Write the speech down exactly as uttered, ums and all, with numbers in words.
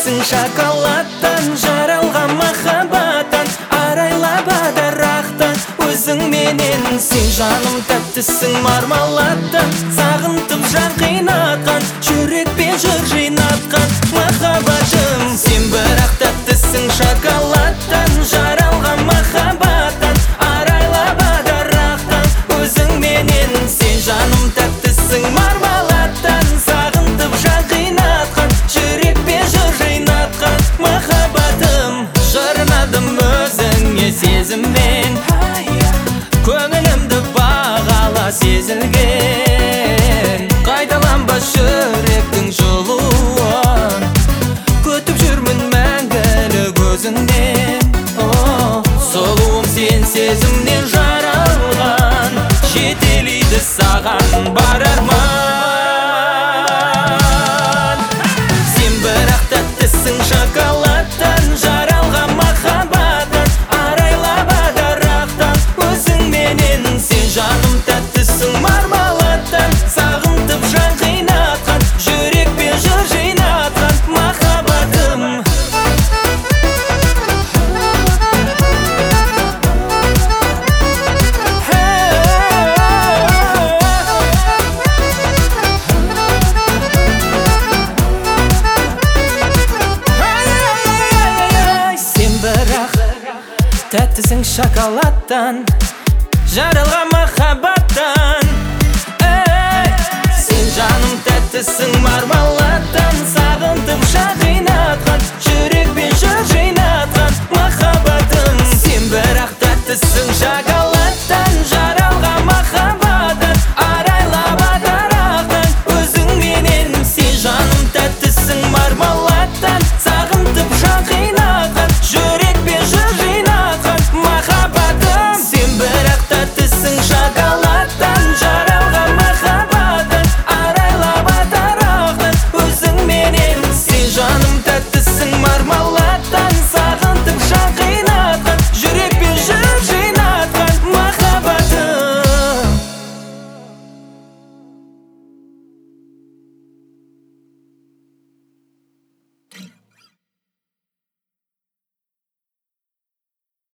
тәттісің шоколадтан, жаралған махаббаттан, арайлап адырақтан, өзің менен. Сен жаным тәттісің мармаладтан, сағынтып жан қинатқан, жүрекпен жыр жинатқан махаббатым. Сен бірақ тәттісің шоколадтан, жаралған махаббаттан, арайлап адырақтан, өзің менен. Сен жаным тәттісің мармаладтан, сағынтып жан қинатқан, жүрекпен жыр жинатқан махаббатым. Жырнадым өзіңе сезіммен, көңілімді бағала сезілген, қайталанбас жүректің жылуын, күтіп жүрмін мәңгілік өзіңнен. Сұлуым сен сезімнен жаралған, жетелейді саған бар арман. Сен бірақ тәттісің шоколадтан, жаралған махаббаттан, арайлап адырақтан, өзің менен. Сен жаным тәттісің мармаладтан, сағынтып жан қинатқан, жүрекпен жыр жинатқан махаббатым. Сен бірақ тәттісің шоколадтан, жаралған махаббаттан. Сен жаным тәттісің мармаладтан, сағынтып жан қинатқан,